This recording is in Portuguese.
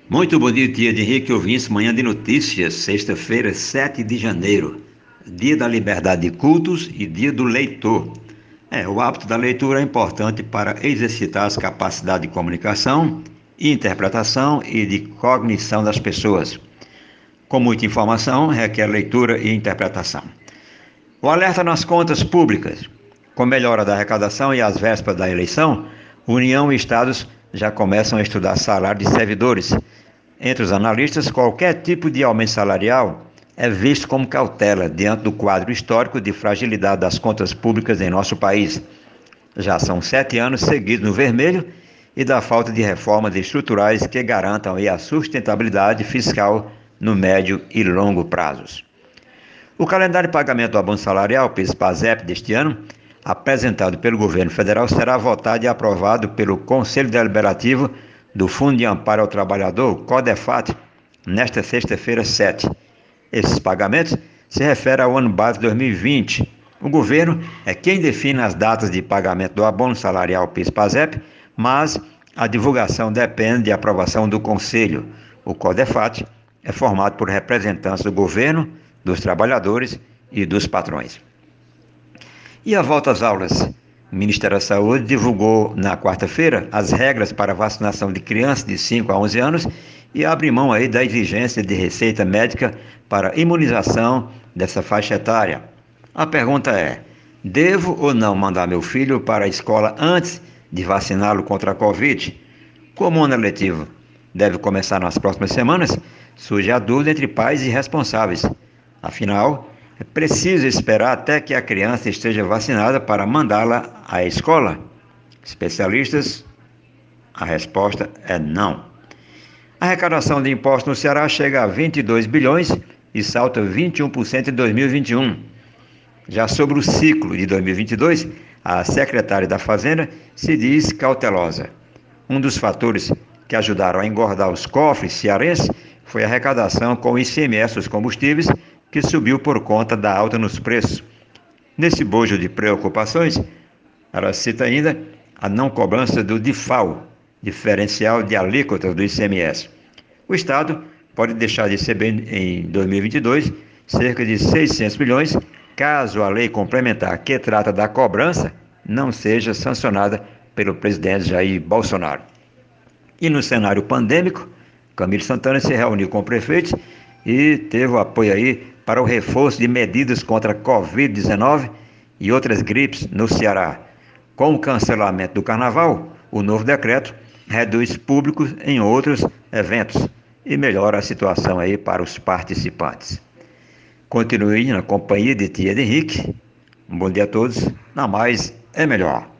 Muito bom dia de Henrique ouvintes, manhã de notícias, sexta-feira, 7 de janeiro, dia da liberdade de cultos e dia do leitor. O hábito da leitura é importante para exercitar as capacidades de comunicação, interpretação e de cognição das pessoas. Com muita informação, requer leitura e interpretação. O alerta nas contas públicas. Com melhora da arrecadação e às vésperas da eleição, União e Estados já começam a estudar salário de servidores. Entre os analistas, qualquer tipo de aumento salarial é visto como cautela diante do quadro histórico de fragilidade das contas públicas em nosso país. Já são 7 anos seguidos no vermelho e da falta de reformas estruturais que garantam a sustentabilidade fiscal no médio e longo prazos. O calendário de pagamento do abono salarial, PIS/PASEP, deste ano, apresentado pelo governo federal, será votado e aprovado pelo Conselho Deliberativo do Fundo de Amparo ao Trabalhador, CODEFAT, nesta sexta-feira, 7. Esses pagamentos se referem ao ano base 2020. O governo é quem define as datas de pagamento do abono salarial PIS/PASEP, mas a divulgação depende de aprovação do Conselho. O CODEFAT é formado por representantes do governo, dos trabalhadores e dos patrões. E a volta às aulas? O Ministério da Saúde divulgou na quarta-feira as regras para a vacinação de crianças de 5 a 11 anos e abre mão aí da exigência de receita médica para imunização dessa faixa etária. A pergunta é: devo ou não mandar meu filho para a escola antes de vaciná-lo contra a Covid? Como o ano letivo deve começar nas próximas semanas, surge a dúvida entre pais e responsáveis. Afinal, é preciso esperar até que a criança esteja vacinada para mandá-la à escola? Especialistas, a resposta é não. A arrecadação de impostos no Ceará chega a 22 bilhões e salta 21% em 2021. Já sobre o ciclo de 2022, a secretária da Fazenda se diz cautelosa. Um dos fatores que ajudaram a engordar os cofres cearenses foi a arrecadação com o ICMS dos combustíveis, que subiu por conta da alta nos preços. Nesse bojo de preocupações, ela cita ainda a não cobrança do DIFAL, diferencial de alíquotas do ICMS. O Estado pode deixar de receber em 2022 cerca de 600 milhões, caso a lei complementar que trata da cobrança não seja sancionada pelo presidente Jair Bolsonaro. E no cenário pandêmico, Camilo Santana se reuniu com prefeitos e teve o apoio aí para o reforço de medidas contra a Covid-19 e outras gripes no Ceará. Com o cancelamento do carnaval, o novo decreto reduz públicos em outros eventos e melhora a situação aí para os participantes. Continue na companhia de tia de Henrique. Um bom dia a todos. Na mais é melhor.